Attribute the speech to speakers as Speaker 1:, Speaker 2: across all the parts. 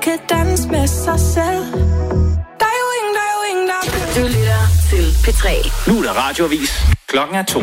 Speaker 1: kan danse med sig selv. Der er jo ingen, der...
Speaker 2: Du lytter til P3.
Speaker 3: Nu er der radioavis. Klokken er 2.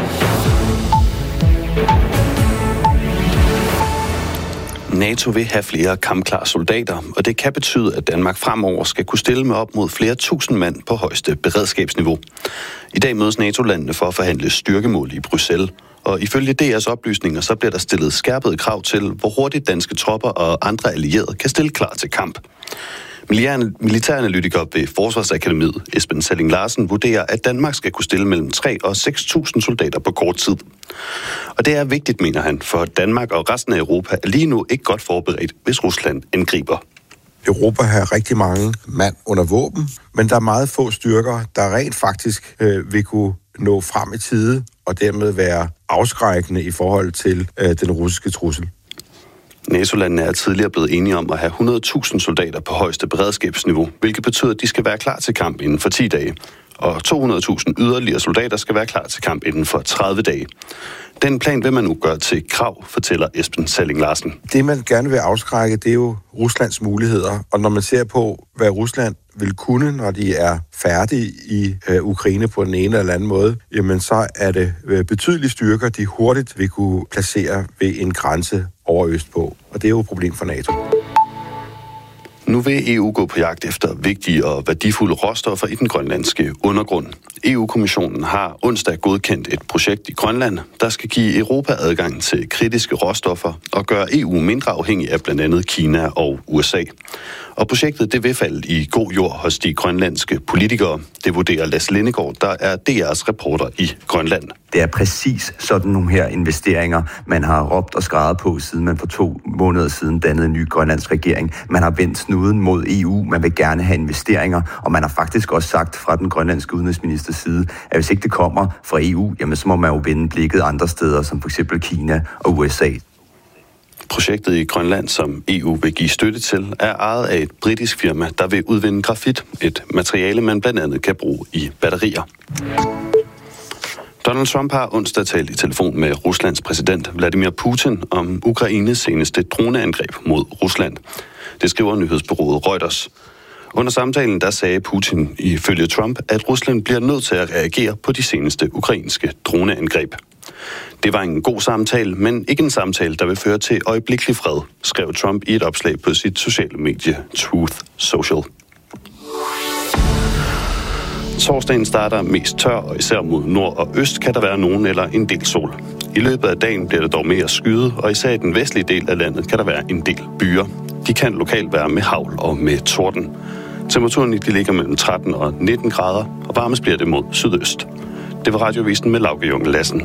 Speaker 4: NATO vil have flere kampklare soldater, og det kan betyde, at Danmark fremover skal kunne stille med op mod flere tusind mand på højeste beredskabsniveau. I dag mødes NATO-landene for at forhandle styrkemål i Bruxelles, og ifølge DR's oplysninger, så bliver der stillet skærpede krav til, hvor hurtigt danske tropper og andre allierede kan stille klar til kamp. Militæranalytiker ved Forsvarsakademiet, Esben Salling Larsen, vurderer, at Danmark skal kunne stille mellem 3 og 6.000 soldater på kort tid. Og det er vigtigt, mener han, for Danmark og resten af Europa er lige nu ikke godt forberedt, hvis Rusland angriber.
Speaker 5: Europa har rigtig mange mand under våben, men der er meget få styrker, der rent faktisk vil kunne nå frem i tide og dermed være afskrækkende i forhold til den russiske trussel.
Speaker 4: NATO-landene er tidligere blevet enige om at have 100.000 soldater på højeste beredskabsniveau, hvilket betyder, at de skal være klar til kamp inden for 10 dage. Og 200.000 yderligere soldater skal være klar til kamp inden for 30 dage. Den plan vil man nu gøre til krav, fortæller Esben Salling Larsen.
Speaker 5: Det, man gerne vil afskrække, det er jo Ruslands muligheder. Og når man ser på, hvad Rusland vil kunne, når de er færdige i Ukraine på den ene eller anden måde, jamen så er det betydelige styrker, de hurtigt vil kunne placere ved en grænse over østpå. Og det er jo et problem for NATO.
Speaker 4: Nu vil EU gå på jagt efter vigtige og værdifulde råstoffer i den grønlandske undergrund. EU-kommissionen har onsdag godkendt et projekt i Grønland, der skal give Europa adgang til kritiske råstoffer og gøre EU mindre afhængig af blandt andet Kina og USA. Og projektet det vil falde i god jord hos de grønlandske politikere. Det vurderer Lasse Lindegaard, der er DR's reporter i Grønland.
Speaker 6: Det er præcis sådan nogle her investeringer, man har råbt og skreget på, siden man for 2 måneder siden dannede en ny grønlandsk regering. Man har vendt snuden mod EU, man vil gerne have investeringer, og man har faktisk også sagt fra den grønlandske udenrigsministers side, at hvis ikke det kommer fra EU, jamen så må man jo vende blikket andre steder, som for eksempel Kina og USA.
Speaker 4: Projektet i Grønland, som EU vil give støtte til, er ejet af et britisk firma, der vil udvinde grafit, et materiale, man blandt andet kan bruge i batterier. Donald Trump har onsdag talt i telefon med Ruslands præsident Vladimir Putin om Ukraines seneste droneangreb mod Rusland. Det skriver nyhedsbureauet Reuters. Under samtalen der sagde Putin ifølge Trump, at Rusland bliver nødt til at reagere på de seneste ukrainske droneangreb. Det var en god samtale, men ikke en samtale, der vil føre til øjeblikkelig fred, skrev Trump i et opslag på sit sociale medie Truth Social. Torsdagen starter mest tør, og især mod nord og øst kan der være nogen eller en del sol. I løbet af dagen bliver det dog mere skyet, og især i den vestlige del af landet kan der være en del byer. De kan lokalt være med hagl og med torden. Temperaturen de ligger mellem 13 og 19 grader, og varmest bliver det mod sydøst. Det var radiovisen med Lauke Junge Lassen.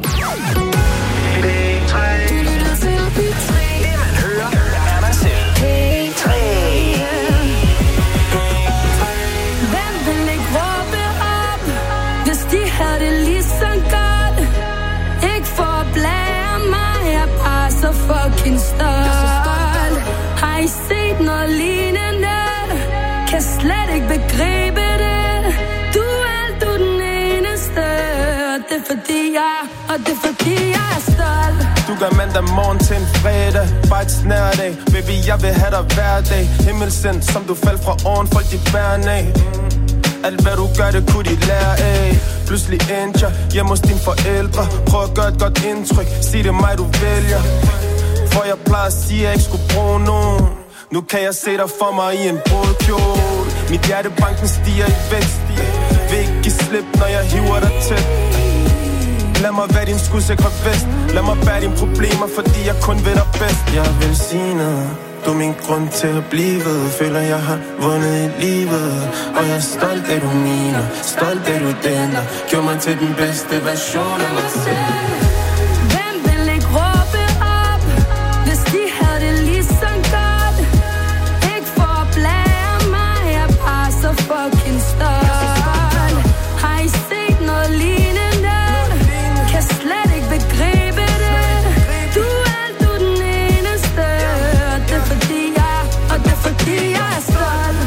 Speaker 1: Fucking stolt. Har I set noget lignende? Kan slet ikke begribe det. Du er alt, du er den eneste. Og det er fordi jeg er stolt.
Speaker 7: Du gør mandag morgen til en fredag. Bare et snærdag. Baby, jeg vil have dig hver dag. Himmelsendt, som du faldt fra oven. Folk de bærer af. Alt hvad du gør, det kunne de lære af. Pludselig endte jeg hjemme hos dine forældre. Prøv at gøre et godt indtryk. Sig det mig, du vælger. For jeg plejer at sige, at jeg ikke skulle bruge nogen. Nu kan jeg se dig for mig i en brudkjole. Mit hjertebanken stiger i vækst. Vil ikke give slip, når jeg hiver dig tæt. Lad mig være din skudsikre vest. Lad mig bære dine problemer, fordi jeg kun ved dig bedst. Jeg vil sige noget. Du er min grund til at blive. Føler jeg har vundet i livet. Og jeg er stolt af du mener. Stolt af du den der gjorde mig til den bedste version af mig selv.
Speaker 1: Hvem vil ikke råbe op, hvis de havde det lige så godt? Ikke for at blære mig, jeg er bare så fucking stolt. Har I set noget lignende? Kan slet ikke begribe det. Du er alt, du er den eneste. Og det er fordi jeg er stolt.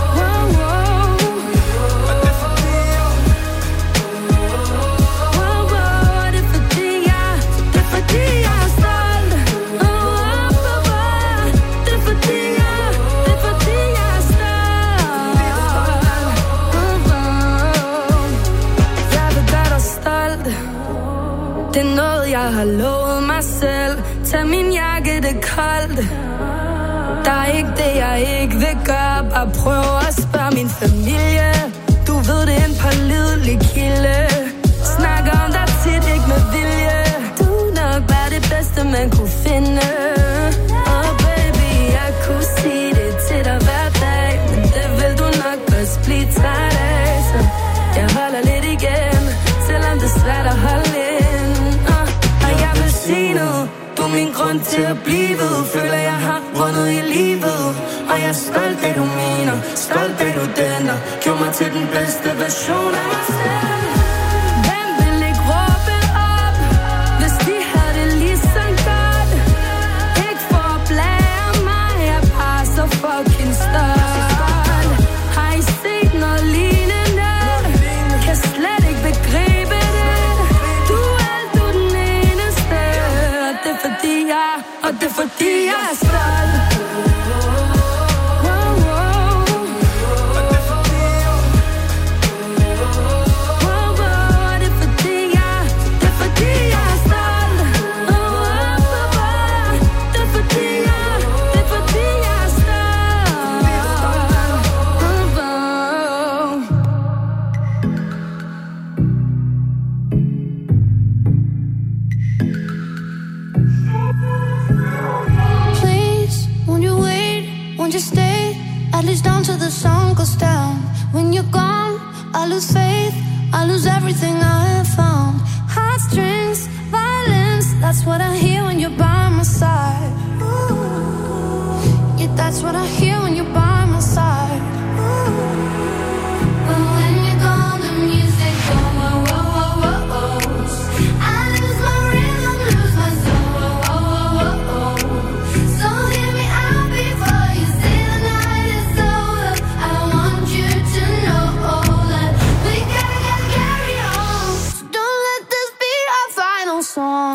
Speaker 1: Wow, wow. har lovet mig selv, tag min jakke, det er koldt. Der er ikke det, jeg ikke vil gøre. Bare prøv at spørge min familie. Du ved, det er en pålidelig kilde. Snakker om dig tit, ikke med vilje. Du nok var det bedste, man kunne finde. Oh baby, jeg kunne sige det til dig hver dag, men det vil du nok også blive træt af. Så jeg holder lidt igen, selvom det er svært at holde ind. Og jeg vil sige nu, du er min grund til at blive. Føler jeg har vundet i livet. Og jeg er stolt af du mener, stolt af du den, der gjorde mig til den bedste version af mig selv. Hvem vil ikke råbe op, hvis de havde det lige så godt? Ikke for at blære mig, jeg er bare så fucking stolt. Har I set noget lignende? Kan slet ikke begribe det. Du er alt, du er den eneste. Og det er fordi jeg er stolt.
Speaker 8: At least until the sun goes down. When you're gone, I lose faith, I lose everything I have found. Heartstrings, violence, that's what I hear when you're by my side. Yeah, that's what I hear when you're by my side. But when you're gone, the music goes, whoa, whoa, whoa, whoa, whoa. I lose my rhythm, lose my soul, whoa, whoa, whoa, whoa. So hear me out before you say the night is over. I want you to know that we gotta carry on. So don't let this be our final song.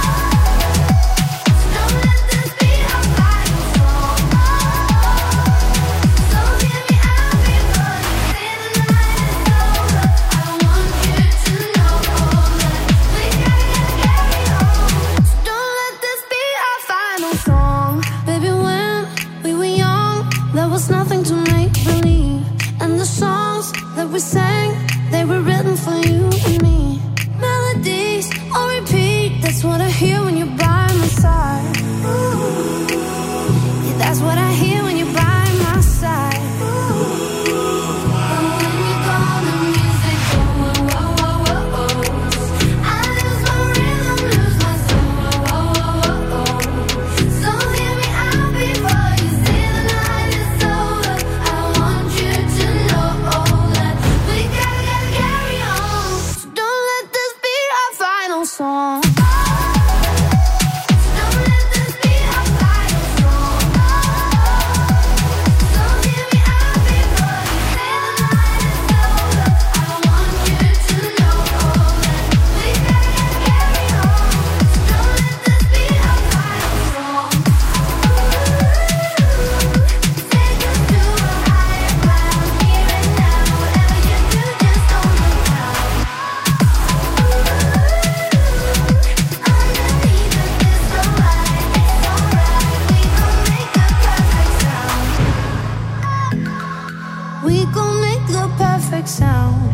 Speaker 8: Nothing to make believe, and the songs that we sang, they were written for you and me. Melodies on repeat, that's what I hear when you're by my side. Yeah, that's what I hear when you're by my side. And when you're gone, the music goes, whoa, whoa, whoa, whoa. I lose my rhythm, lose my soul, whoa, whoa, whoa, whoa. So hear me out before you say the night is over. I want you to know that we gotta carry on. So don't let this be our final song. We gon' make the perfect sound.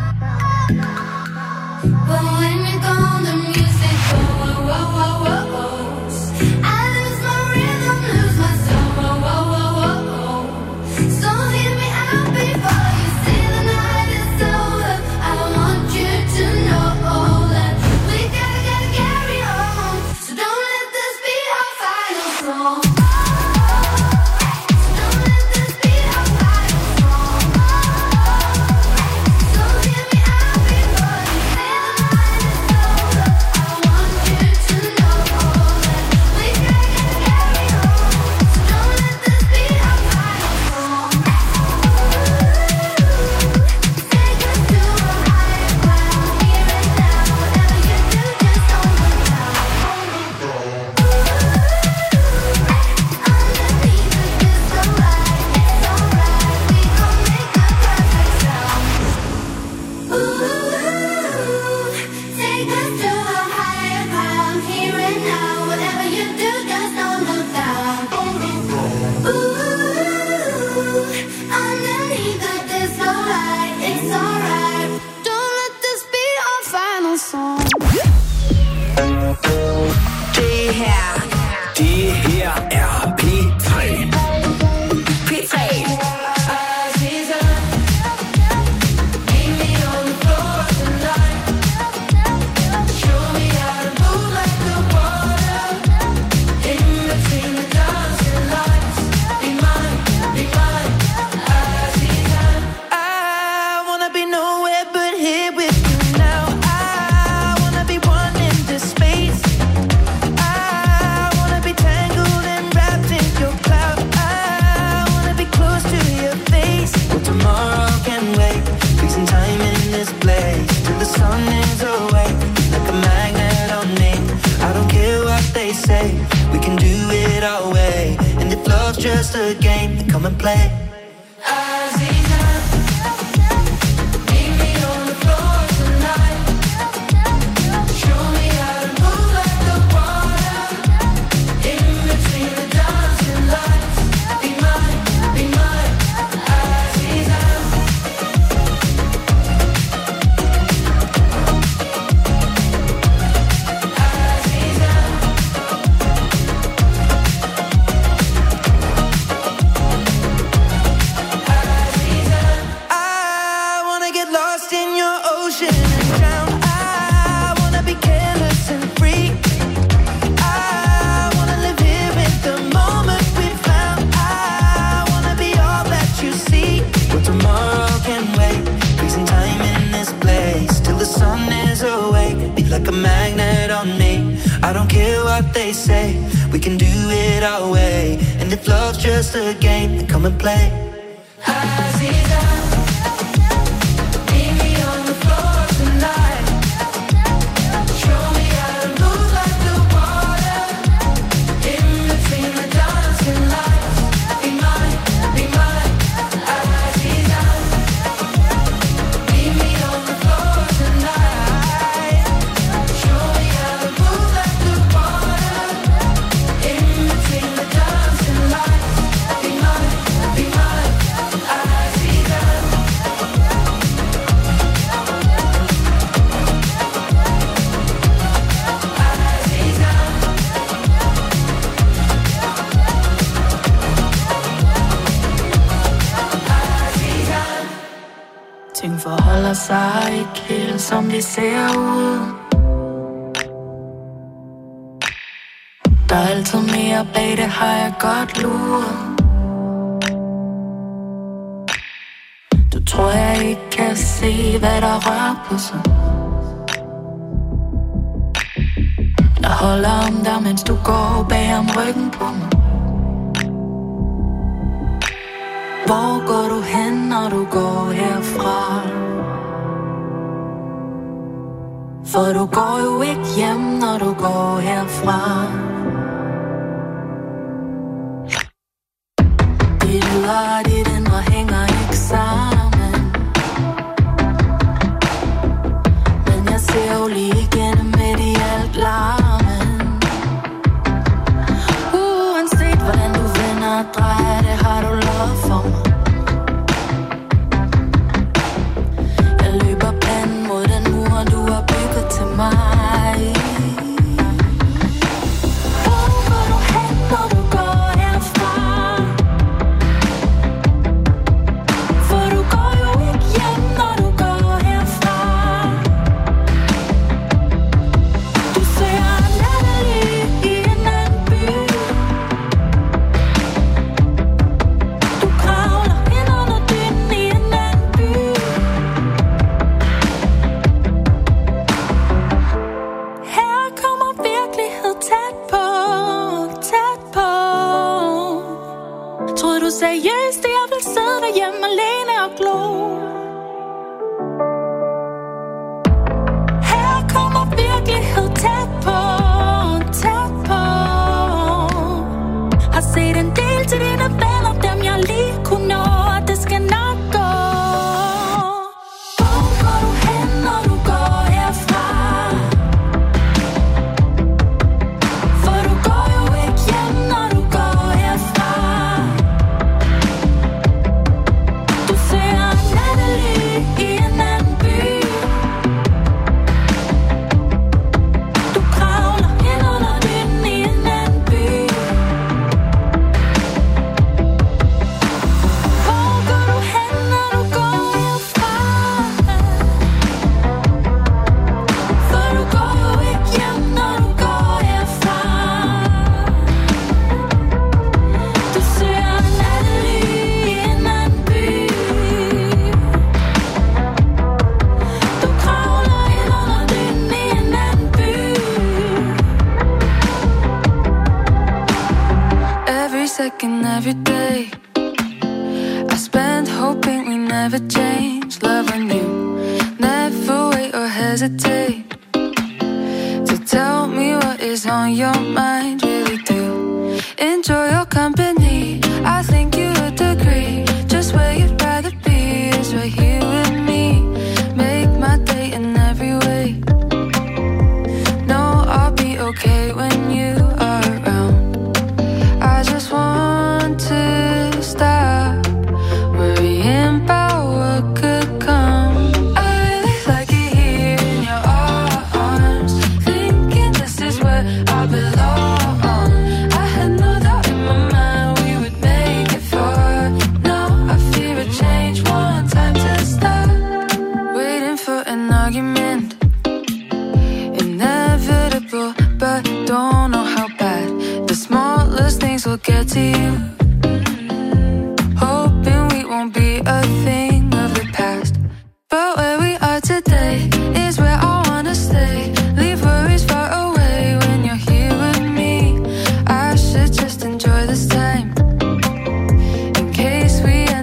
Speaker 8: But when you're gone, the music goes, whoa, whoa, whoa, whoa, whoa. I lose my rhythm, lose my soul, whoa, whoa, whoa, whoa. So hear me out before you say the night is over. I want you to know that we gotta carry on. So don't let this be our final song. So don't let this be our final song. So
Speaker 9: just a game, then come and play. Like a magnet on me. I don't care what they say, we can do it our way. And if love's just a game, then come and play. Meet me on the floor tonight. Show me how to move like the water. In between the dancing lights. Be mine, be mine. Meet me on the floor tonight.
Speaker 1: Ting forholder sig ikke helt som de ser ud. Der er altid mere bag, det har jeg godt luret. Du tror jeg ikke kan se, hvad der rører på sig. Jeg holder om dig, mens du går bag om ryggen på mig. Hvor går du hen, når du går herfra? For du går jo ikke hjem, når du går herfra. Dit ydre og dit indre hænger ikke sammen. Men jeg ser jo lige igennem midt i alt larmen. Uanset hvordan du vender og drejer det, har du lov for mig. Jeg løber panden mod den mur, du har bygget til mig. Hvor går du hen, når du går herfra? For du går jo ikke hjem, når du går herfra. Du søger nattely i en anden by. Du kravler ind under dynen i en anden by. Her kommer virkelighed tæt på, tæt på. Troede du seriøst, at jeg ville sidde derhjemme alene og glo? Her kommer virkelighed tæt på, tæt på. Har set en del til dine venner, dem jeg lige kunne nå, og det skal nok gå. Hvor går du hen, når du går herfra? For du går jo ikke hjem, når du går herfra. Du søger nattely i en anden by. Du kravler ind under dynen i en anden by. Hvor går du hen, når du går herfra? For du går jo ikke hjem, når du går herfra. Du søger nattely i en anden by. Du kravler ind under dynen i en anden by. Every second, every day I spent hoping we never change. Loving you, never wait or hesitate to tell me what is on your mind. Really do enjoy your company.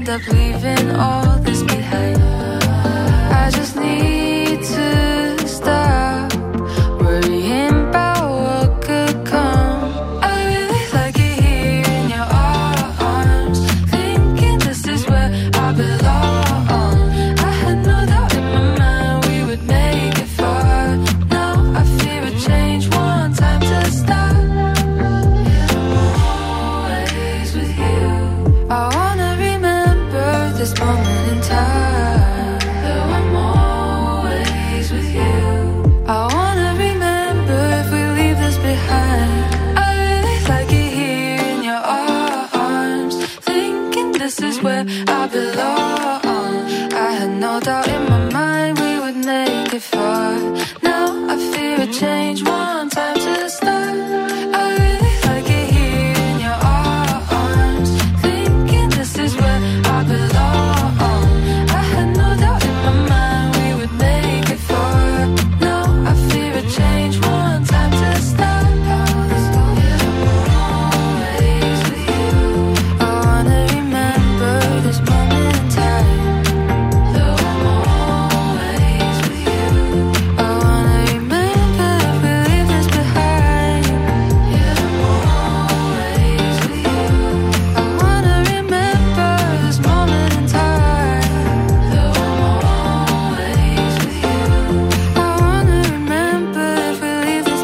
Speaker 1: end up leaving all this behind. I just need to stop worrying about what could come. I really like it here in your arms, thinking this is where I belong. I had no doubt in my mind we would make it far. Now I fear a change, one time to stop. Yeah, always with you. I wanna remember this moment in time. Though I'm always with you. I wanna remember if we leave this behind. I really like it here in your arms, thinking this is where I belong. I had no doubt in my mind we would make it far. Now I fear a change, one time to start. I really like it here in your arms, thinking this is where I belong. I had no doubt in my mind we would make it far. Now I fear a change, one time to start. Yeah, always with you. I wanna remember this moment in time. Though I'm always with you. I wanna remember if we leave this behind. Yeah, I'm always with you. I wanna remember this moment in time. Though I'm always with you. I wanna remember if we leave this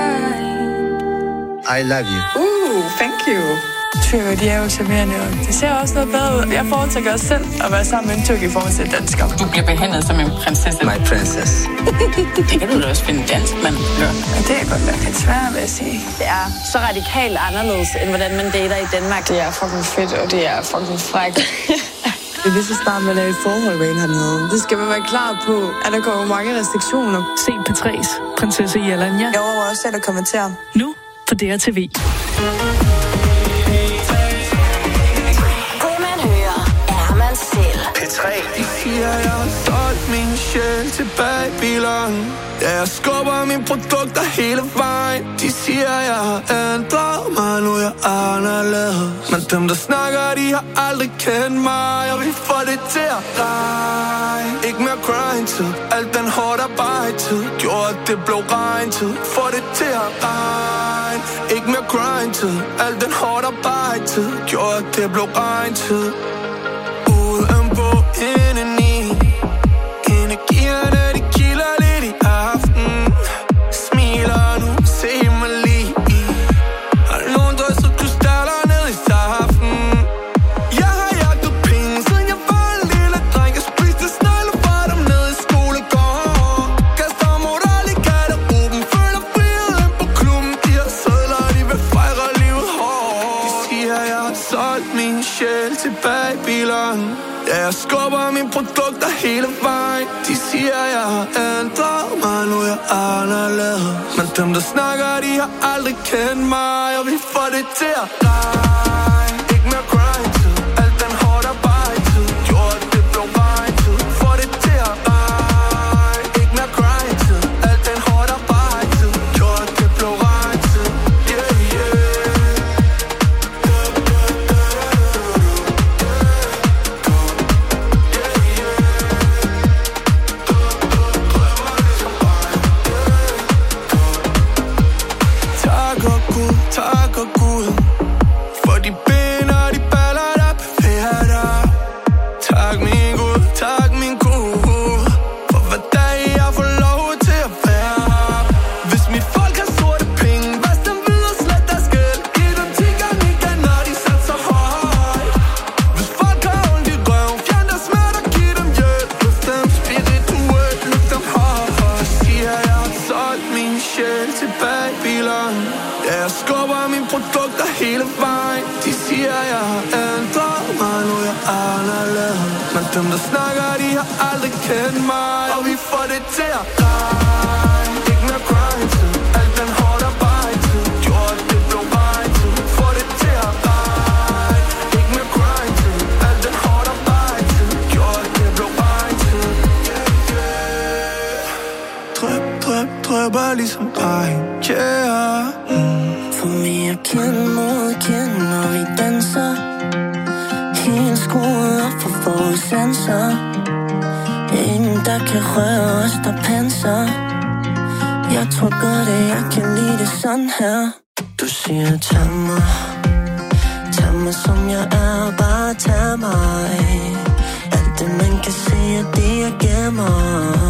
Speaker 1: behind.
Speaker 5: I love you.
Speaker 10: Thank you. Tyrker, de er jo charmerende, og det ser også noget bedre ud. Jeg foretrækker også selv at være sammen med en tyrk i forhold til dansker.
Speaker 11: Du bliver behandlet som en prinsesse.
Speaker 5: My princess.
Speaker 11: Det kan du da også finde dansk, mand.
Speaker 10: Ja, det er godt nok lidt svært, vil jeg sige.
Speaker 12: Det er så radikalt anderledes, end hvordan man dater i Danmark.
Speaker 10: Det er fucking fedt, og det er fucking frækt. Det er lige så snart, man er i et forhold med en hernede. Det skal man være klar på, at der kommer mange restriktioner.
Speaker 13: Se P3's prinsesse Jelanja.
Speaker 10: Jeg overvejer også selv at kommentere.
Speaker 13: Nu på DRTV.
Speaker 2: Det man hører, er man selv.
Speaker 7: P3. De siger, jeg har solgt min sjæl til Babylon. Ja, jeg skubber mine produkter hele vejen. De siger, jeg har ændret mig, nu jeg er anderledes. Men dem, der snakker, de har aldrig kendt mig. Og vi får det til at regne. Ikke mere grind-tid. Alt den hårdt arbejde-tid gjorde, at det blev regn-tid. Får det til at regne. Ikke mere grind-tid. Alt den hårdt arbejde-tid gjorde, at det blev regn-tid. Udenpå, indeni. Energierne, de kilder lidt i aften. Smiler nu, se mig lige. Har nogen drysset krystaller ned i saften. Jeg har jagtet penge, siden jeg var en lille dreng. Jeg spiste snegle fra dem ned i skolegården. Kaster moral i garderoben. Føler friheden på klubben. De har sædler, de vil fejre livet hårdt. De siger, jeg har solgt min sjæl til Babylon. Ja, jeg skubber mine produkter hele vejen. De siger, jeg har ændret mig, nu jeg er anderledes. Men dem, der snakker, de har aldrig kendt mig. Og vi får det til at regne. Ikke mere grind-tid. Alt den hårdt arbejde-tid gjorde, at det blev regn-tid. Får det til at regne. Ikke mere grind-tid. Alt den hårdt arbejde-tid gjorde, at det blev regn-tid. Yeah, yeah. Tak og Gud for de ben og de baller, der bevæger dig. Tak min Gud, tak min Gud for hver dag jeg får lov til at være her. Hvis mit folk har sorte penge, vask dem videre, slet deres gæld. Giv dem 10 gange igen, når de satser højt. Hvis folk har ondt i røven, fjern deres smerter, giv dem hjælp. Løft dem spirituelt, løft dem højt. Siger jeg har solgt min sjæl til Babylon. Ja, jeg skubber mine produkter hele vejen. De siger, jeg har ændret mig, nu jeg er anderledes. Men dem, der snakker, de har aldrig kendt mig. Og vi får det til at regne. Ikke mere grind-tid. Alt den hårdt arbejde-tid gjorde, at det blev regn-tid. Får det til at regne. Ikke mere grind-tid. Alt den hårdt arbejde-tid gjorde, at det blev regn-tid. Yeah, yeah. Drøb, drøb, drøber ligesom regn. Yeah.
Speaker 9: For mere kendt mod kendt, når vi danser. Helt skruet op for vores sanser. Ingen der kan røre os, der panser. Jeg tror godt, at jeg kan lide det sådan her. Du siger, tag mig. Tag mig som jeg er, bare tag mig. Alt det man kan se, er det jeg gemmer.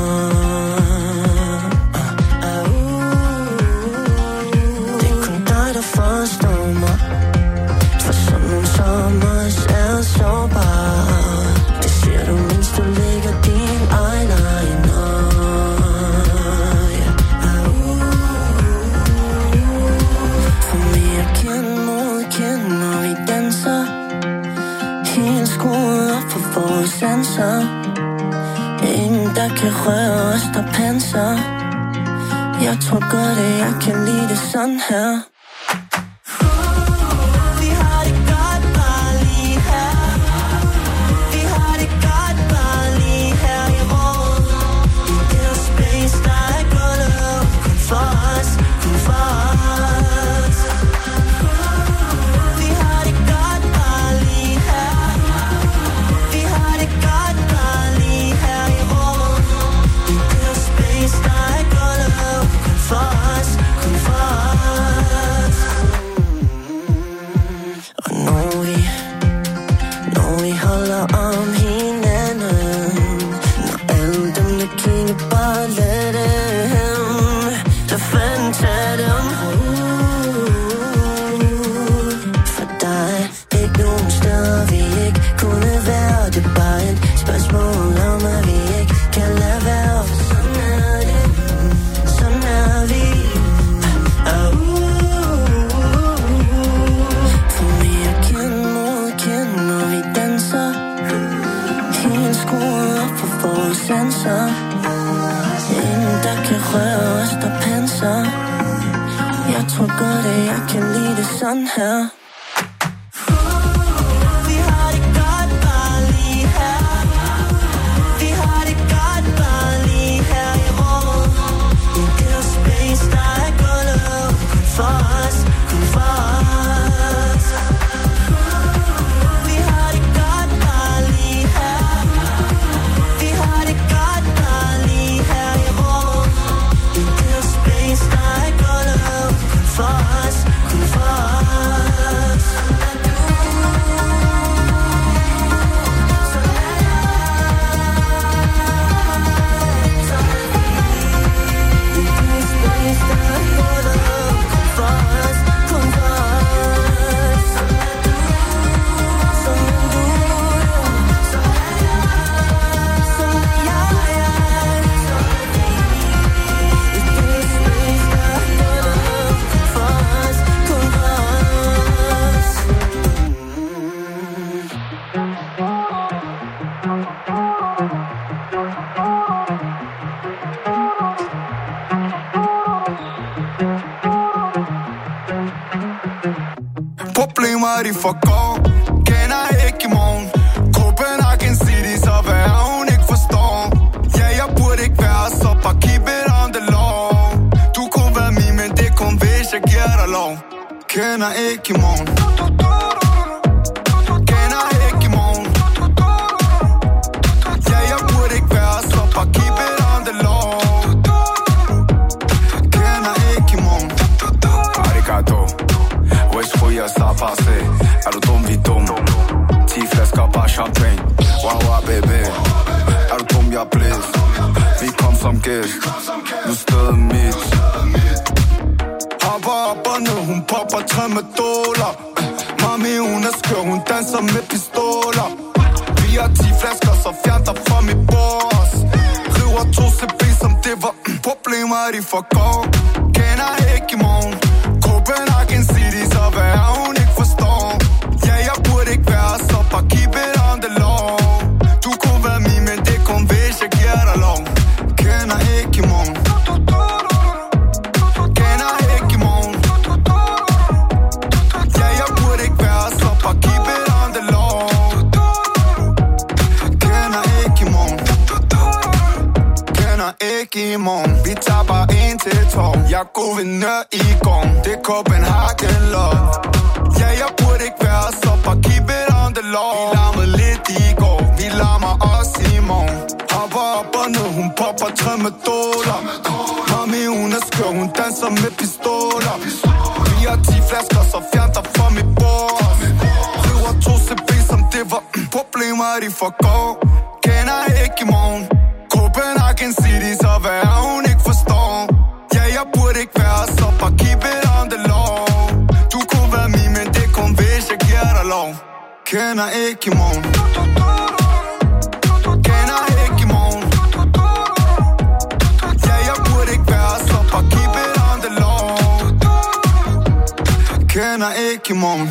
Speaker 9: Det er kun dig, der forstår mig. For sådan nogle sommers er sårbar. Det siger du, mens du lægger din eyeliner. For mere kend mod kend, når vi danser. Helt skruet op for vores sanser. Ingen der kan røre os, der panser. Jeg tror godt, at jeg kan lide det sådan her. Jeg tror godt, at jeg kan lide det sådan her. Vi har det godt bare lige her. Vi har det godt bare lige her i rummet. I det her space, der er gulvet. Kun for os, kun for os. Vi har det godt bare lige her. Vi har det godt bare lige her i rummet. I det her space, der er gulvet. Kun for os, kun for os.
Speaker 14: Problemer de forgår, kender ikke i morgen. Copenhagen City, så hvad er hun ikke forstår. Ja, jeg burde ikke være så, bare keep it on the law. Du kunne være min, men det kun hvis jeg giver dig lov. Kender ikke i morgen. Kender ikke i morgen. Ja, jeg burde ikke være så, bare keep it on the law. Kender ikke i morgen. Arigato. West ryger sig bare se. Er du dum, vi er dum. 10 flasker bare champagne. Wow, wow, baby. Er du dum, jeg er blæst. Vi kom som gæst. Nu stedet mit. Hopper op og ned, hun popper 3 med $. Mami, hun er skør, hun danser med pistoler. Vi har 10 flasker, så fjern dig fra mit boss. River 2 CB, som det var problemer, de forgår. Kender ikke i morgen. Copenhagen City, så hvad er hun ikke forstår. Ja, jeg burde ikke være så, bare keep it on the law. Du kunne være min, men det kun hvis jeg giver dig lov. Kender ikke i morgen. Kender ikke i morgen. Ja, jeg burde ikke være så, bare keep it on the law. Kender ikke i morgen. Kender ikke i morgen. Vi tager bare en til tår. Jeg er guvernør i gården. Det er Copenhagen love. Ja, jeg burde ikke være så, bare keep it on the law. Vi larmede popper 3 med $. Mami, hun er skør, hun danser med pistoler. Vi har 10 flasker, så fjern dig fra mit bord. River 2 CB, som det var problemer, de forgår. Kender ikke i morgen. Copenhagen City, så hvad er hun ikke forstår. Ja, jeg burde ikke være så, bare keep it on the law. Du kunne være min, men det kun hvis jeg giver dig lov. Kender ikke i morgen. Kender ikke i morgen. Ja, jeg burde ikke være så, bare keep it on the law. Kender ikke i morgen.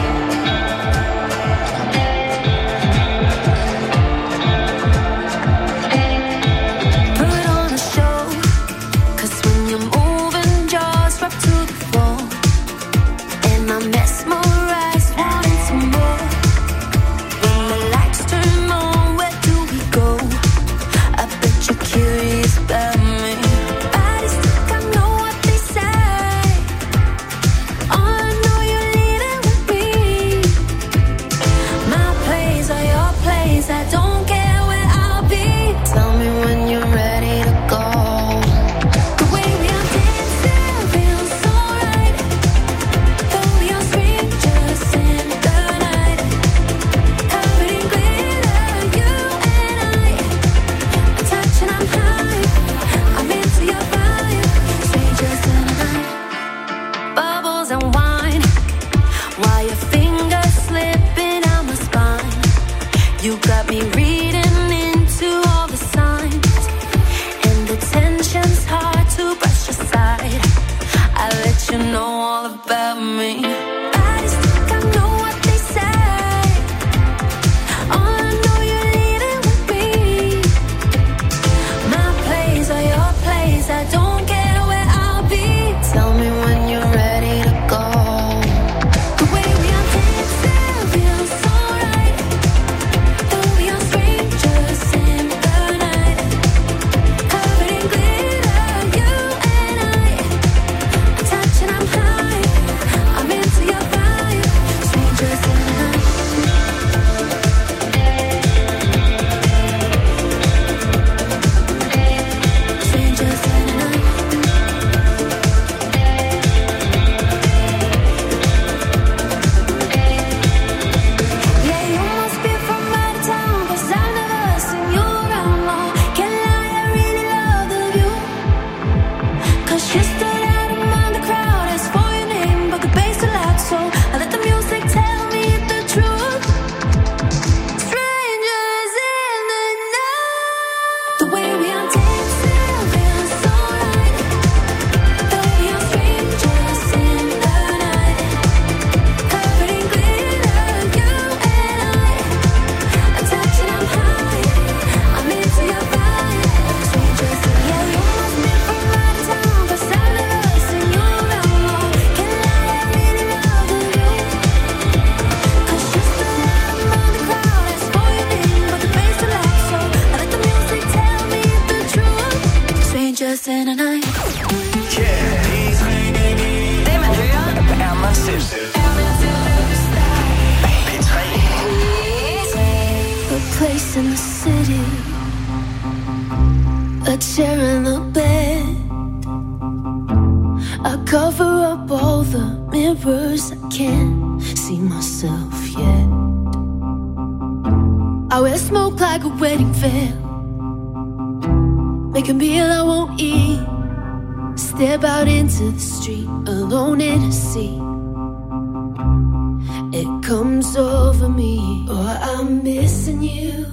Speaker 15: To the street, alone in a sea. It comes over me. Oh, I'm missing you.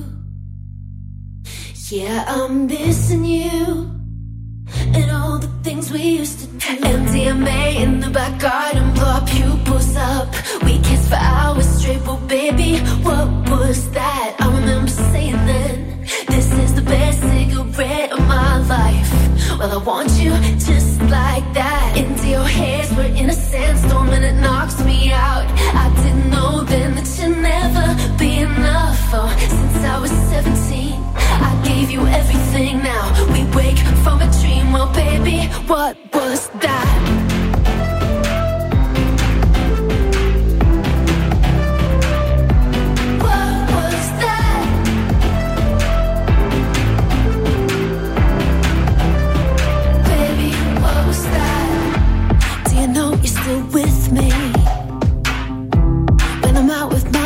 Speaker 15: Yeah, I'm missing you. And all the things we used to do. MDMA in the back garden, blow our pupils up. We kissed for hours straight, but baby, what was that? I remember saying then, this is the best cigarette of my life. Well, I want you just like that. Into your haze, we're in a sandstorm and it knocks me out. I didn't know then that you'd never be enough. Oh, since I was 17, I gave you everything. Now we wake from a dream. Well, baby, what was that? What was that?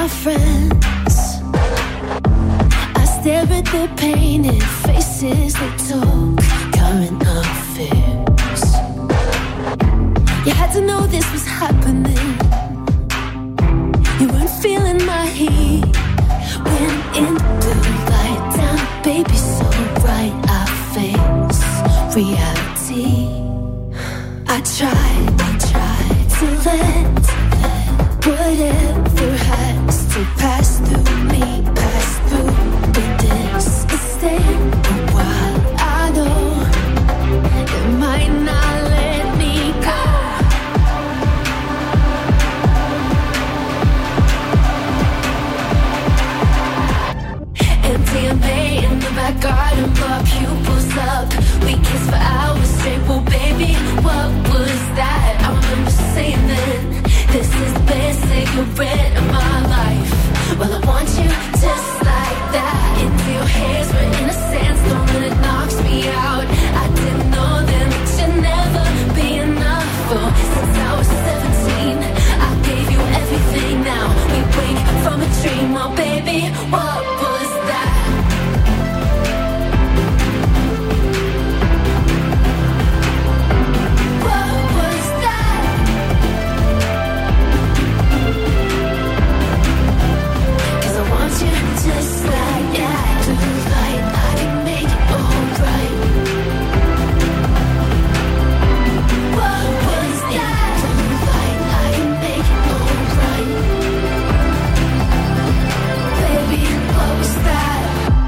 Speaker 15: my friends. I stare at their painted faces. They talk current affairs. You had to know this was happening. You weren't feeling my heat. When in the light down, baby, so bright I face reality. I tried to let whatever has to pass through me, pass through. But this is staying a while. I know it might not let me go. MDMA in the back garden, our pupils up. We kissed for hours straight. Well, baby, what was that? I remember saying then, this is the best cigarette of my life. Well, I want you just like that. Into your hairs, we're in a sandstorm and it knocks me out. I didn't know then it should never be enough. Oh, since I was 17, I gave you everything. Now we wake from a dream. Oh, baby, what was that? Just like that, to the light, I can make it alright. What was that? To the light, I can make it alright. Baby, what was that?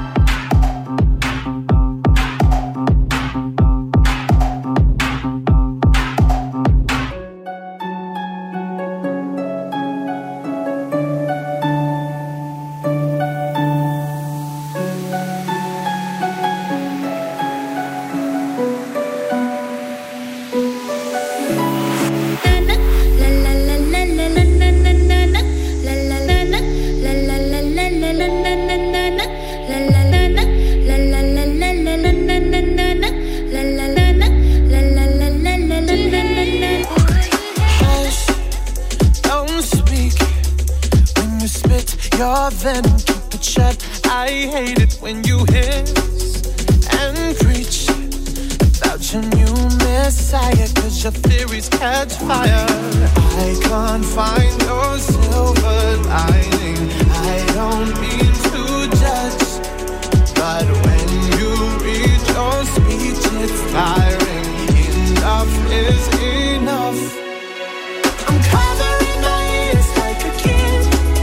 Speaker 16: Your venom, keep it shut. I hate it when you hiss and preach about your new messiah, cause your theories catch fire. I can't find your silver lining. I don't mean to judge, but when you read your speech, it's tiring. Enough is enough. I'm covering my ears like a kid.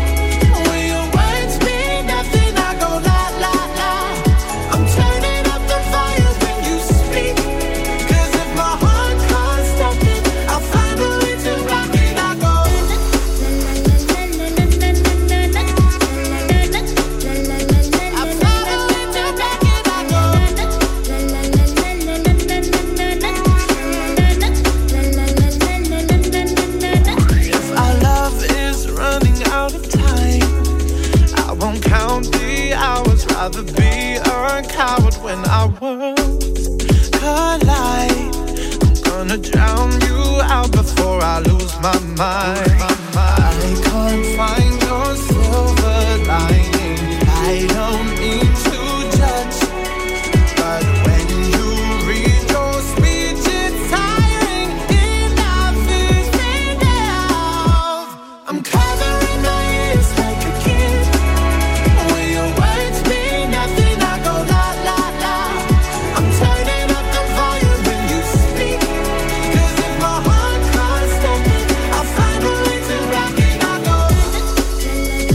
Speaker 16: Rather be a coward when our worlds collide. I'm gonna drown you out before I lose my mind. I can't find your silver lining. I don't mean to judge, but when you read your speech, it's tiring. Enough is enough. I'm covering my ears like a kid. When your words mean nothing, I go la la la. I'm turning up the volume when you speak, 'cause if my heart can't stop it, I'll find a way to rock it. I go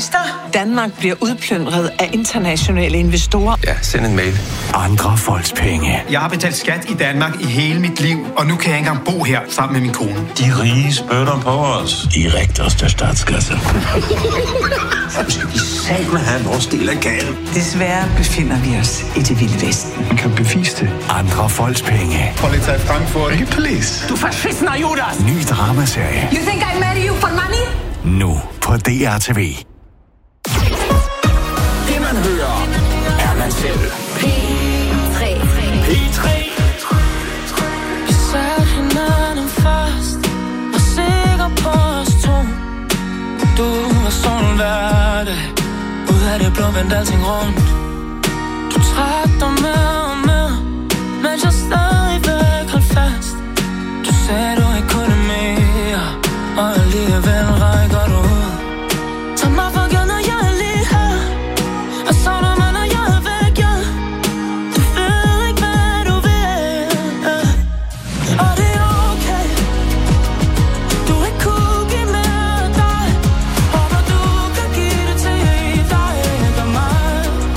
Speaker 17: Investor. Danmark bliver udplyndret af internationale investorer.
Speaker 18: Ja, send en mail.
Speaker 19: Andre folks penge.
Speaker 20: Jeg har betalt skat i Danmark i hele mit liv, og nu kan jeg ikke engang bo her sammen med min kone.
Speaker 19: De rige spytter på os. I rigtigste statskasse.
Speaker 18: Så skal vi satme have vores del af kagen.
Speaker 17: Desværre befinder vi os i det vilde vesten.
Speaker 19: Man kan bevise det. Andre folks penge.
Speaker 20: Polizei Frankfurt.
Speaker 19: Hey, police.
Speaker 17: Du verschissener Judas!
Speaker 19: Ny dramaserie.
Speaker 17: You think I marry you for money?
Speaker 19: Nu på DRTV.
Speaker 3: Det man hører, er man selv.
Speaker 15: P3.
Speaker 3: P3.
Speaker 9: Vi satte hinanden fast, var sikker på os to. Du var sådan hver dag, ud af det blå vendte alting rundt. Du trak dig med og med, mens jeg stadigvæk holdt fast. Du sagde du ikke kunne mere, og alligevel rækker du ud. Tag mig for givet, når jeg er lige her, og savner mig, når jeg er væk, ja. Du ved ikke, hvad du vil, og det er okay. Du ikke kunne give mere af dig, håber du kan give det til dig, ikke mig.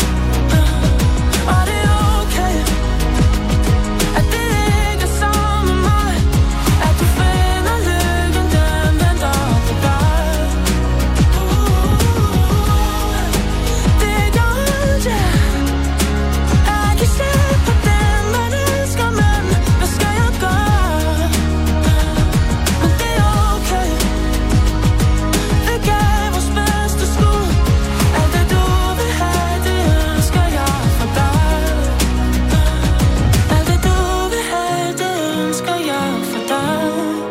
Speaker 9: Og det er okay, at det ikke er sammen med mig, at du finder lykken, den venter på dig. Det gør ondt, ja. Jeg kan se på den, man elsker, men hvad skal jeg gøre? Men det er okay. Vi gav vores bedste skud. Alt det du vil have, det ønsker jeg for dig. Alt det du vil have, det ønsker jeg for dig.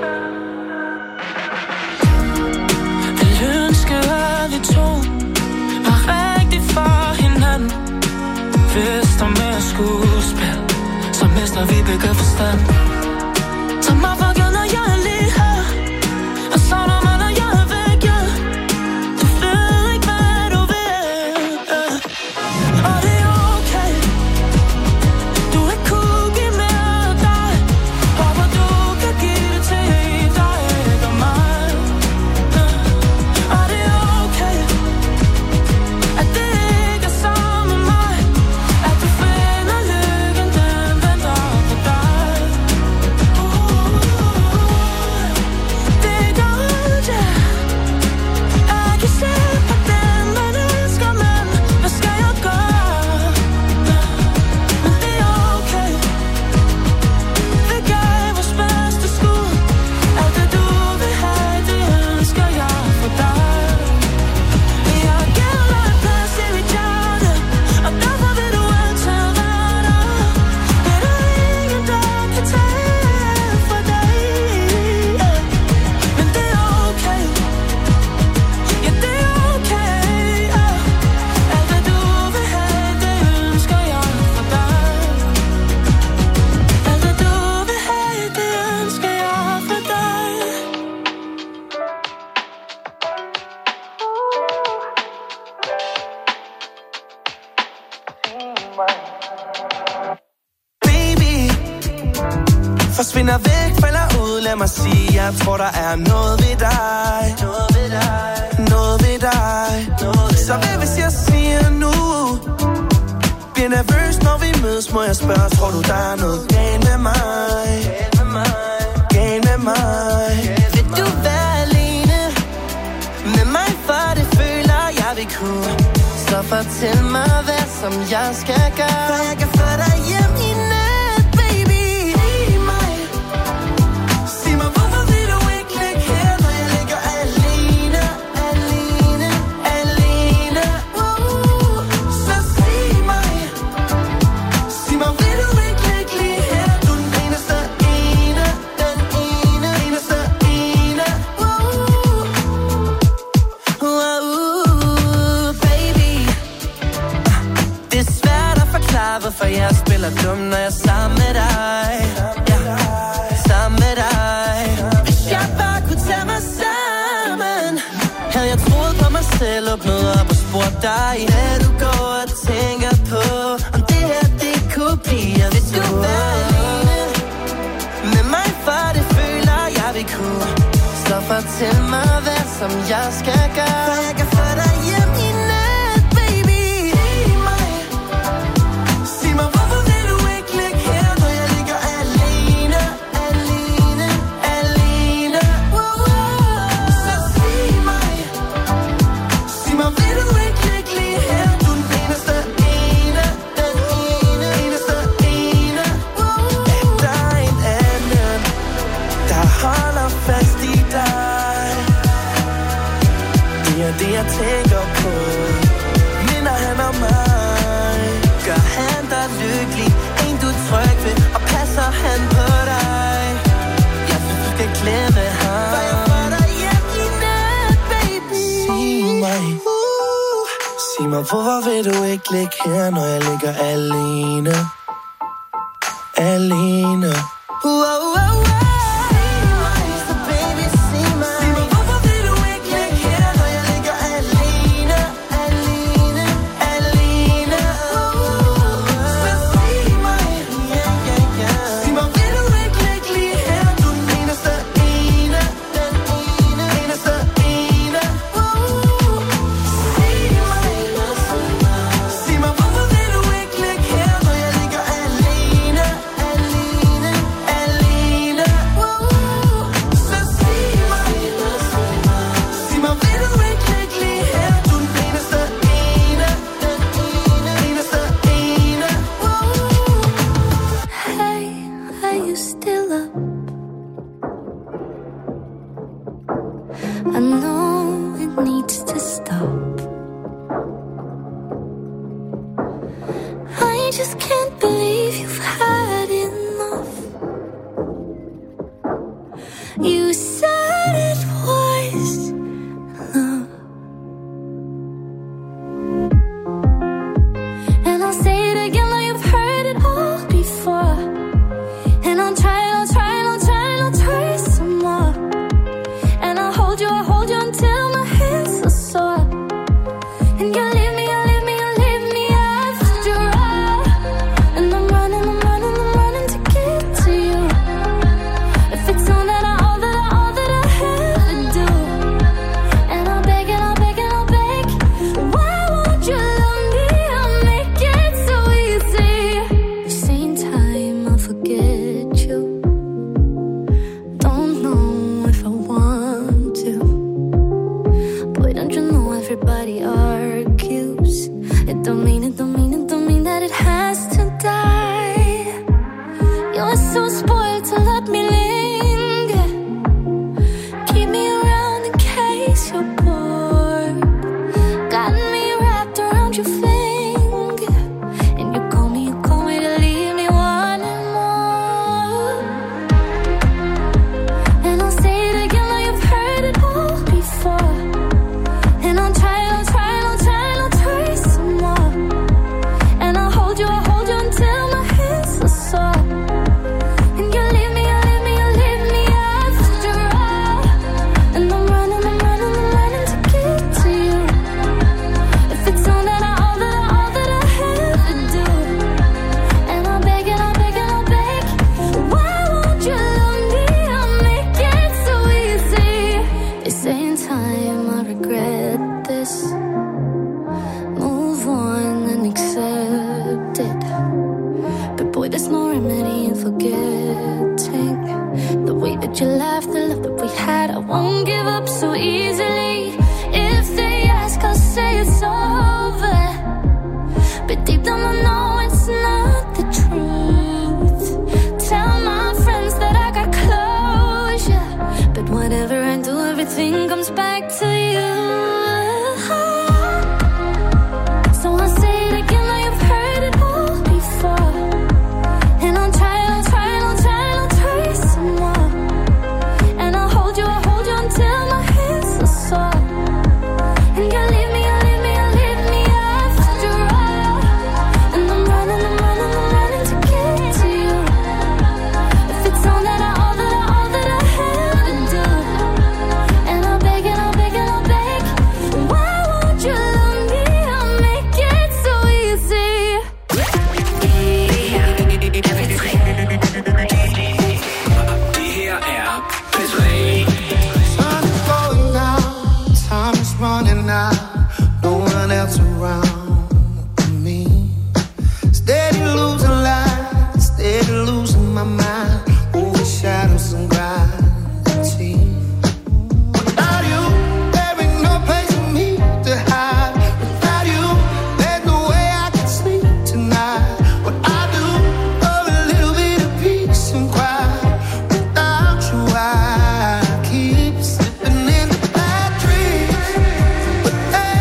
Speaker 9: Vil ønske, at vi to var rigtig for hinanden. Hvis der er mere skuespil, så mister vi begge forstand. Tag mig for givet, når jeg er lige her, og savner mig, når jeg er væk, ja. Du ved ikke, hvad du vil, og det er okay. Du ikke kunne give mere af dig, håber du kan give det til dig, ikke mig. Og det er okay, at det ikke er sammen med mig, at du finder lykken, den venter på dig. Det gør ondt, ja. Jeg kan se på den, man elsker, men hvad skal jeg gøre? Men det er okay. Vi gav vores bedste skud. Alt det du vil have, det ønsker jeg for dig. Jeg har givet dig en plads i mit hjerte, og derfor vil du altid være der. Det er der ingen, der kan tage fra dig. Men det er okay. Ja, det er okay. Alt det du vil have, det ønsker jeg for dig. Alt det du vil have, det ønsker jeg for dig.
Speaker 21: Baby, forsvinder væk, falder ud, lad mig sige, jeg tror der er noget ved dig. Noget ved dig. Så hvad hvis jeg siger nu? Bliver nervøs, når vi mødes, må jeg spørge, tror du der er noget galt med mig? Galt med mig. Vil du være alene med mig, for det føler jeg vil kunne. Så fortæl mig, hvad som jeg skal gøre, for jeg kan få dig hjem i nat, baby. Sig mig, sig mig, hvorfor vil du ikke ligge her, når jeg ligger alene, alene, alene. Så sig mig, vil du ikke ligge lige her, du er den eneste ene, den eneste ene. Baby, det er svært at forklare, hvorfor jeg spiller dum, når jeg er sammen med dig. Ja, sammen med dig. Hvis jeg bare kunne tage mig sammen, havde jeg troet på mig selv, åbnet op og spurgt dig, hvad du går og tænker på, om det her, det kunne blive, hvis du var alene med mig, for det føler jeg vil kunne. Så fortæl mig, hvad som jeg skal gøre, for jeg kan få dig hjem tænker på. Minder han om mig? Gør han dig lykkelig? En du er tryg ved, og passer han på dig? Jeg synes du skal glemme ham, for jeg får dig hjem i nat, baby. Sig mig, hvorfor vil du ikke ligge her, når jeg ligger alene? Alene.
Speaker 1: I know it needs to stop. I just can't believe you've had enough. You said it was love, and I'll say it again though you've heard it all before. And I'll try some more. And I'll hold you until my hands are sore. And you leave me after all. And I'm running to get to you. If it's all that I have to do. And I'll beg, why won't you love me? I'll make it so easy. Same time I'll forget you. Don't know if I want to. Boy, don't you know everybody argues? It don't mean that it has to die. You're so spoiled to let me linger. Keep me around in case you're bored. Got me wrapped around your finger. And you call me to leave me wanting more. And I'll say it again though you've heard it all before. And I'll try some more. And I'll hold you until my hands are sore. And you leave me after all. And I'm running to get to you. If it's all that I have to do. And I'll beg, why won't you love me? I'll make it so easy. They say in time I regret this. Move on and accept it. But boy, there's no remedy in forgetting the way that you laughed, the love that we had. I won't give up so easily. If they ask, I'll say it's over. But deep down I know it's not the truth. Tell my friends that I got closure. But whatever I do, everything comes back to you. So I'll say it again though you've heard it all before. And I'll try some more. And I'll hold you until my hands are sore. And you leave me after all. And I'm running to get to you. If it's all that I have to do. And I'll beg, why won't you love me? I'll make it so easy.
Speaker 3: Det her er P3.
Speaker 21: Sun is going down, time is running out. No one else around me. Steady losing light, steady losing my mind. Over shadows and gravity. Without you, there ain't no place for me to hide. Without you, there's no way I can sleep tonight. What I do for a little bit of peace and quiet. Without you, I keep slipping into bad dreams. But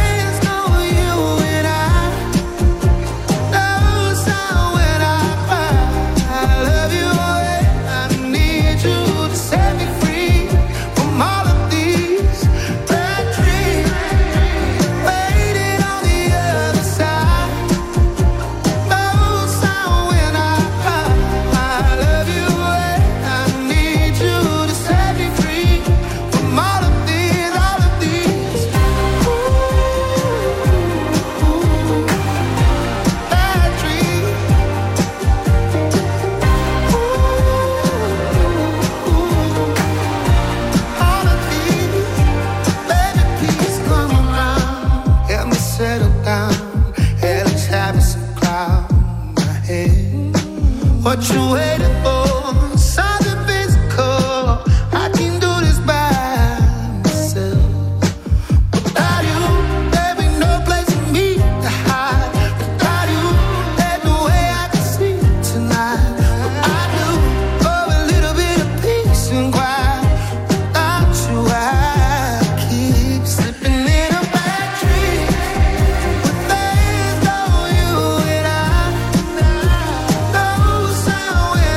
Speaker 9: what you waiting for. Something physical. I can do this by myself. Without you, there ain't no place for me to hide. Without you, there's no way I can sleep tonight. I do for a little bit of peace and quiet. Without you, I keep slipping in a bad dream. With days on you and I know somewhere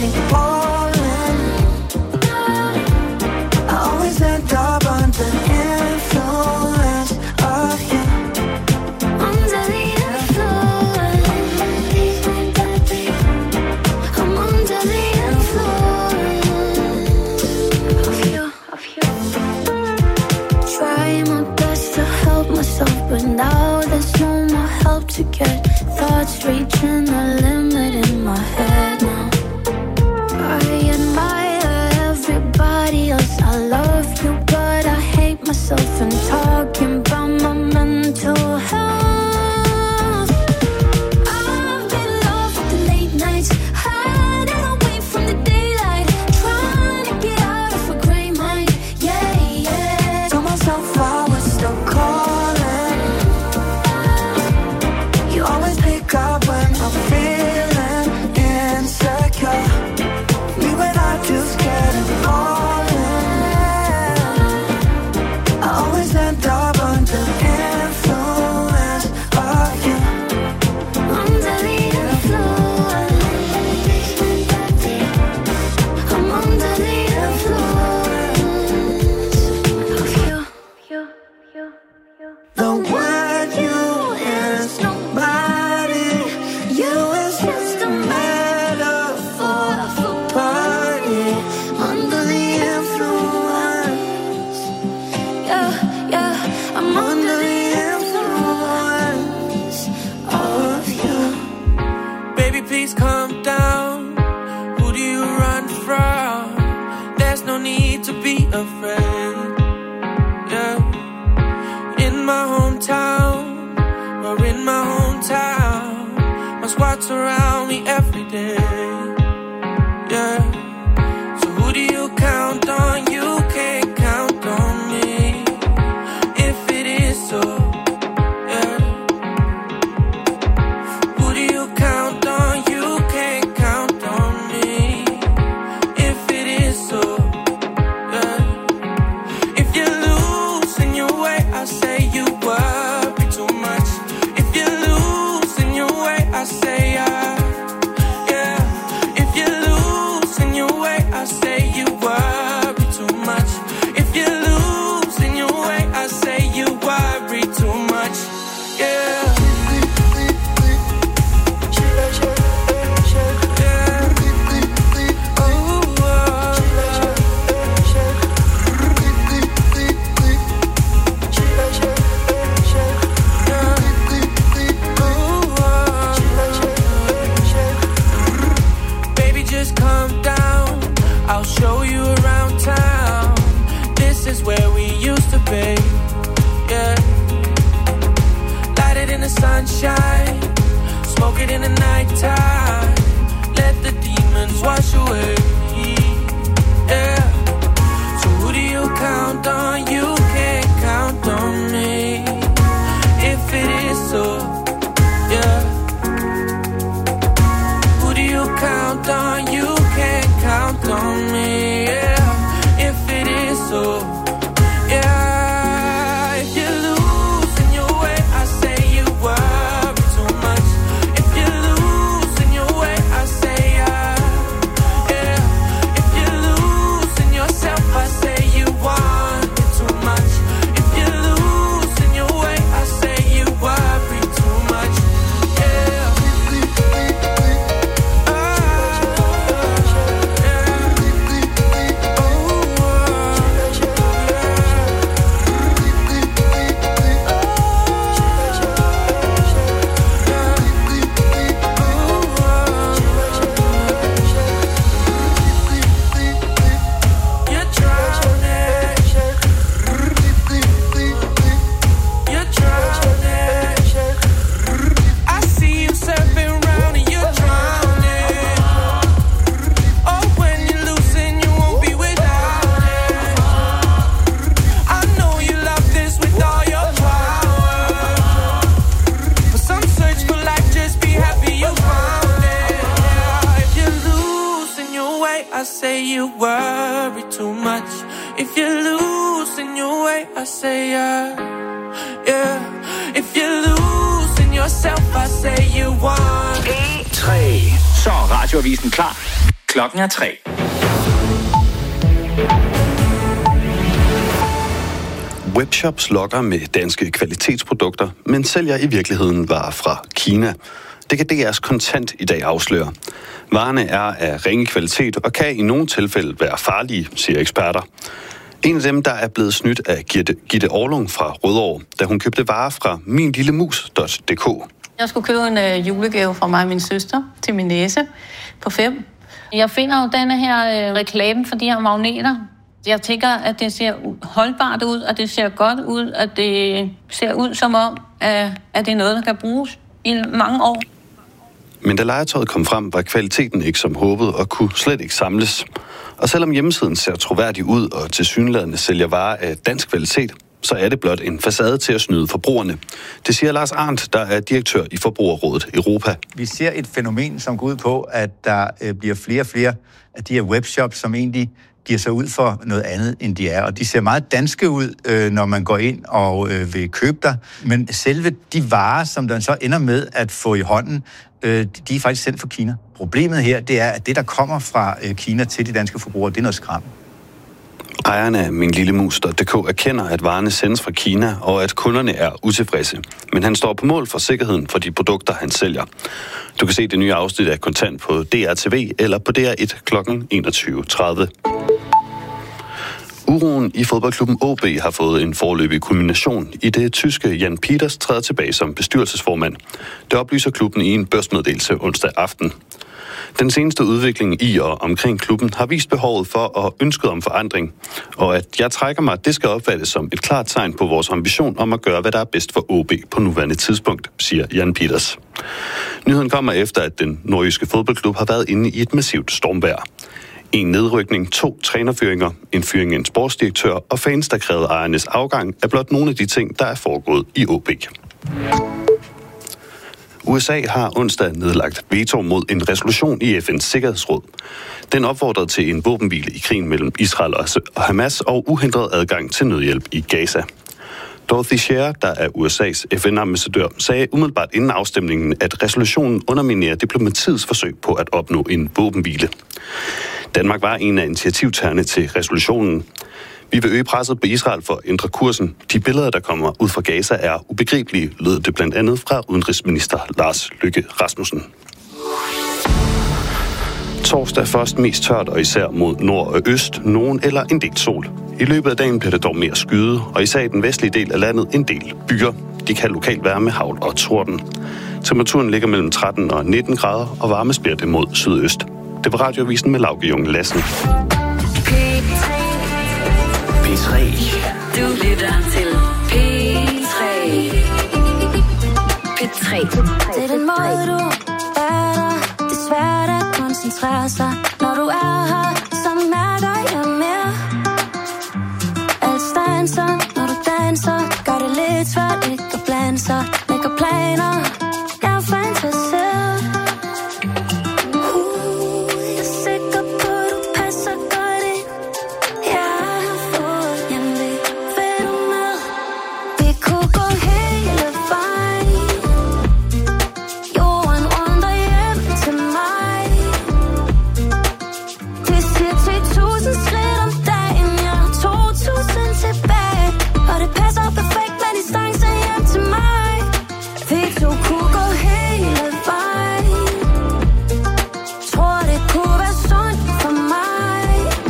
Speaker 21: all in. I always end up under influence of you.
Speaker 15: Under the influence. I'm under the influence of you. Trying my best to help myself, but now there's no more help to get. Thoughts reaching the limit in my head now. I admire everybody else. I love you, but I hate myself and talking about my mental health. I've been lost with the late nights, hiding away from the daylight, trying to get out of a gray mind. Yeah, yeah.
Speaker 21: Told myself I was still calling. You always pick up when I'm feeling insecure. Me when I just get it all in. I always end up under influence of you.
Speaker 15: Under the influence. I'm under the influence of you.
Speaker 21: The word you is nobody. You is just a metaphor for party. Under the influence.
Speaker 15: Yeah, yeah. I'm
Speaker 21: Under the influence of you. Baby, please calm down. Who do you run from? There's no need to be afraid. Yeah. In my hometown, we're in my hometown. Must watch around me every day. Yeah. So who do you count on? You can't count on me. If it is so, yeah. Who do you count on? You can't count on me. If it is so, yeah. If you lose in your way, I say you worry too much. If you lose in your way, I say yeah. If you lose in your way, I say you worry too much. If you lose in your way, I say you worry too much. Yeah. Baby, just calm down. I'll show you around town. This is where we used to be. Yeah. Light it in the sunshine, smoke it in the nighttime. Let the demons wash away. Yeah. So who do you count on? You can't count on me. If it is so, yeah. Who do you count on? You can't count on me. Yeah. If it is so, yeah. If you lose in your way, I say you worry too much. If you lose in your way, I say yeah. If you lose in yourself, I say you want it too much. If you lose in your way, I say you worry too much. Yeah. I say you worry too much. If you lose in your way, I say yeah. If you lose in yourself, I say you want.
Speaker 3: P3. Så er radioavisen klar. Klokken er 3.
Speaker 4: Webshops lokker med danske kvalitetsprodukter, men sælger i virkeligheden varer fra Kina. Det kan DR's Kontant i dag afsløre. Varerne er af ringe kvalitet og kan i nogle tilfælde være farlige, siger eksperter. En af dem, der er blevet snydt af Gitte Orlung fra Rødovre, da hun købte varer fra minlillemus.dk.
Speaker 6: Jeg skulle købe en julegave fra mig og min søster til min næse på 5. Jeg finder jo denne her reklame for de her magneter. Jeg tænker, at det ser holdbart ud, og det ser godt ud, at det ser ud som om, at det er noget, der kan bruges i mange år.
Speaker 4: Men da legetøjet kom frem, var kvaliteten ikke som håbet og kunne slet ikke samles. Og selvom hjemmesiden ser troværdig ud og tilsyneladende sælger varer af dansk kvalitet, så er det blot en facade til at snyde forbrugerne. Det siger Lars Arndt, der er direktør i Forbrugerrådet Europa.
Speaker 22: Vi ser et fænomen, som går ud på, at der bliver flere og flere af de her webshops, som egentlig giver sig ud for noget andet, end de er. Og de ser meget danske ud, når man går ind og vil købe der. Men selve de varer, som der så ender med at få i hånden, de er faktisk sendt fra Kina. Problemet her, det er, at det, der kommer fra Kina til de danske forbrugere, det er noget skram.
Speaker 4: Ejeren af minlillemus.dk erkender, at varerne sendes fra Kina, og at kunderne er utilfredse. Men han står på mål for sikkerheden for de produkter, han sælger. Du kan se det nye afsnit af Kontant på DRTV eller på DR1 kl. 21.30. Uroen i fodboldklubben OB har fået en foreløbig kulmination, i det tyske Jan Peters træder tilbage som bestyrelsesformand. Det oplyser klubben i en børsmeddelelse onsdag aften. Den seneste udvikling i og omkring klubben har vist behovet for og ønsket om forandring, og at jeg trækker mig, det skal opfattes som et klart tegn på vores ambition om at gøre, hvad der er bedst for OB på nuværende tidspunkt, siger Jan Peters. Nyheden kommer efter, at den nordjyske fodboldklub har været inde i et massivt stormvejr. En nedrykning, 2 trænerfyringer, en fyring af en sportsdirektør og fans, der krævede ejernes afgang, er blot nogle af de ting, der er foregået i OB. USA har onsdag nedlagt veto mod en resolution i FN's Sikkerhedsråd. Den opfordrede til en våbenhvile i krigen mellem Israel og Hamas og uhindret adgang til nødhjælp i Gaza. Dorothy Scher, der er USA's FN-ambassadør, sagde umiddelbart inden afstemningen, at resolutionen underminerer diplomatiets forsøg på at opnå en våbenhvile. Danmark var en af initiativtagerne til resolutionen. Vi vil øge presset på Israel for at ændre kursen. De billeder, der kommer ud fra Gaza, er ubegribelige, lød det blandt andet fra udenrigsminister Lars Løkke Rasmussen. Torsdag først mest tørt og især mod nord og øst, nogen eller en del sol. I løbet af dagen bliver det dog mere skyde, og især i den vestlige del af landet en del byer. De kan lokalt være med hagl og torden. Temperaturen ligger mellem 13 og 19 grader, og varmes bliver det mod sydøst. Det var Radioavisen med Lauke Junge Lassen.
Speaker 3: P3.
Speaker 2: Du lytter til P3. P3.
Speaker 15: Det er den måde, du er der. Det er svært at koncentrere sig. Når du er her, så mærker jeg mere. Alt stanser, når du danser. Gør det lidt svært ikke at blande sig. Lægger planer, jeg er fantaseret. Jeg er sikker på, du passer godt ind. Jeg har fået hjemve. Vil du med? Vi kunne gå hele vejen. Jorden rundt og hjem til mig. Det siger 10.000 skridt om dagen. Jeg har 2.000 tilbage. Og det passer perfekt med distancen hjem til mig. Vi to kunne gå hele vejen. Tror det kunne være sundt for mig.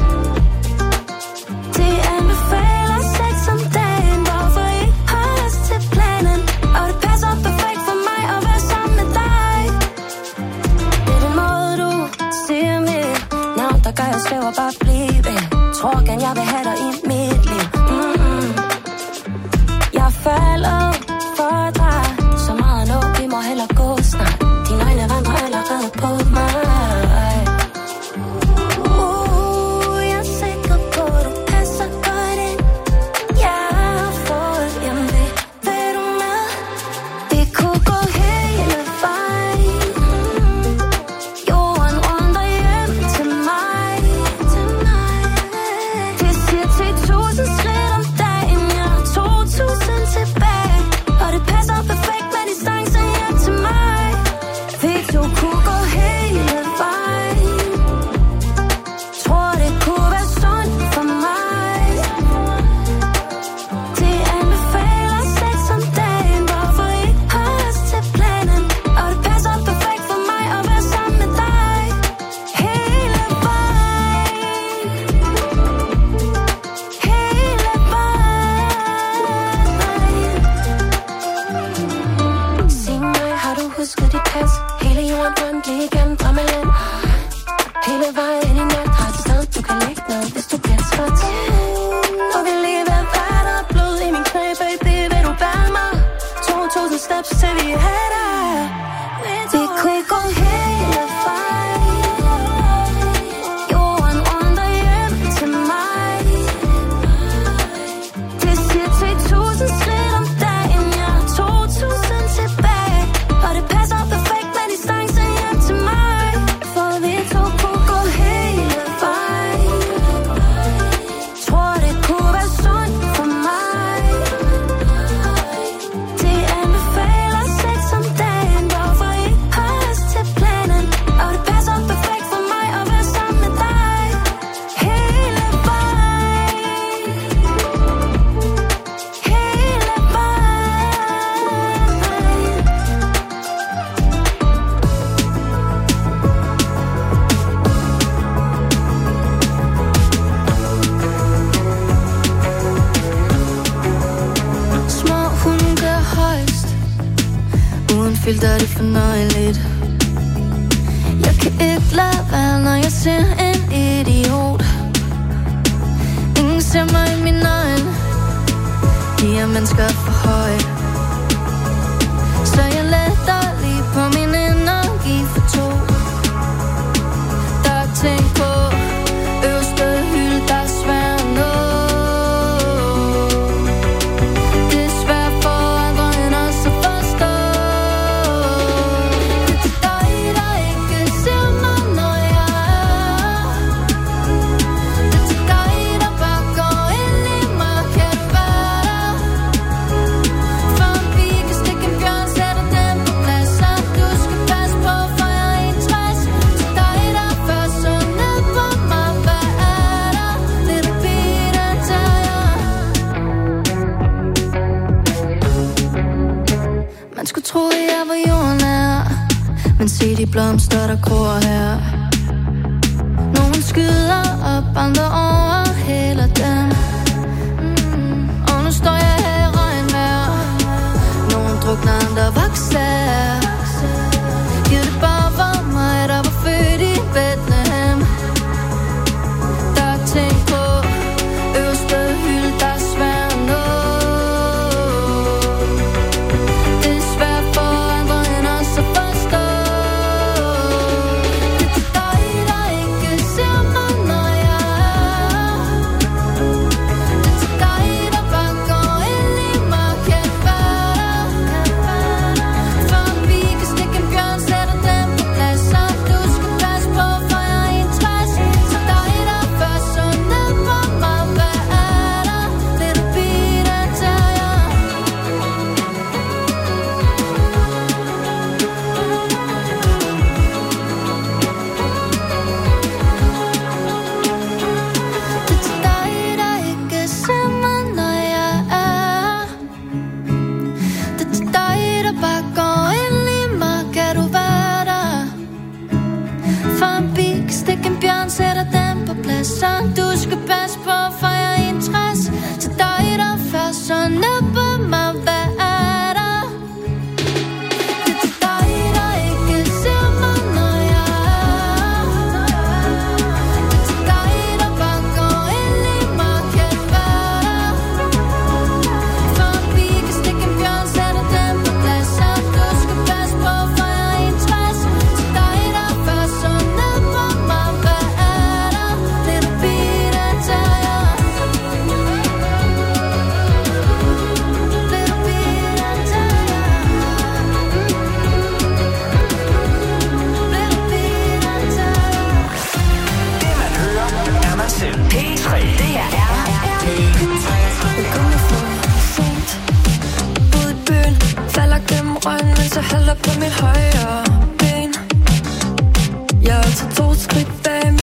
Speaker 15: De anbefaler sex om dagen. Hvorfor ikke holde os til planen? Og det passer perfekt for mig at være sammen med dig. Det er den måde du siger mit navn, der gør jeg svæver bare blive. Tror gerne jeg vil have dig i mit liv. Jeg falder for dig. Så meget nu, vi må hellere gå snart. Dine øjne vandrer allerede på mig. Jeg er sikker på, du passer godt ind. Jeg har fået hjemve. Vil du med? Vi kunne gå hele vejen. Jorden rundt og hjem til mig. Det siger 10.000 skridt om dagen. Jeg har 2.000 tilbage. huske dit pas. Hele jorden rundt, lige igennem drømmeland. Hele vejen ind i nat, har et sted, du kan lægge ned, hvis du bliver træt. Og vi lige ved vand og blod i min knæ, baby, vil du bære mig? 2000 steps til vi er der. Vi kunne gå hele vejen. Jorden rundt og hjem til mig. Det siger 10.000 skridt om dagen, jeg har 2.000 tilbage. Og det passer perfekt med distance hjem til mig. For vi to kunne gå hele vejen. Tror det kunne være sundt for mig. De anbefaler sex om dagen, hvorfor I har os til planen. Og det passer perfekt for mig at være sammen med dig. Hele vejen. Hele vejen. Små hunde gør højst. Uden filter er det fornøjeligt. Jeg kan ikke lade være, når jeg ser en idiot. Ingen ser mig i mine øjne. De er mennesker for høje. Så jeg letter lige på min energi for to. Der er ting på øverste hylde, der er svær at nå. Det er svært for andre end os at forstå. Det er til dig, der ikke ser mig, når jeg er. Det er til dig, der bare går ind i mig. Kan du være der? For en pige kan stikke en bjørn, sætter den på plads. Så du skal passe på, for jeg er 61. Til dig, der først så ned på mig. Hvad er der? Little Peter tager. Man skulle tro, at jeg var jorden er. Men se de blomster, der gror her. Nogen skyder op, andre overhælder dem. Og nu står jeg her i regnvejr. Nogen drukner, andre vokser. Giv det bare for mig, der var født i Bethlehem. Der er ting på øverste hylde, der er svær at nå. Det er svært for andre end os at forstå. Det er til dig, der ikke ser mig, når jeg er. Det er til dig, der bare går ind i mig. Kan du være der? For en pige kan stikke en bjørn, sætter den på plads. Så du skal passe på, for jeg er 61. Til dig, der først så ned på mig. Hvad er der? Little Peter tager. Det er til dig, der ikke ser mig, når jeg er. Det er til dig, der bare går ind i mig. Kan du være der? For en pige kan stikke en bjørn, sætter den på plads. Så du skal passe på, for jeg er 61. Til dig, der først så ned på mig. Hvad er der? Det er til dig, der ikke ser mig, når jeg er. Det er til dig, der bare går ind i mig. Kan du være der? For en pige kan stikke en bjørn, sætter den på plads. Så du skal passe på, for jeg er 61. Til dig, der først så ned på mig. Hvad er der? Little Peter tager. Little Peter tager. Little Peter tager.
Speaker 3: Det man hører, er man selv. P3. Det er
Speaker 1: Jeg kommer for sent ud i byen, falder gennem røgen, mens jeg hælder på mit højre ben. Jeg er altså 2 skridt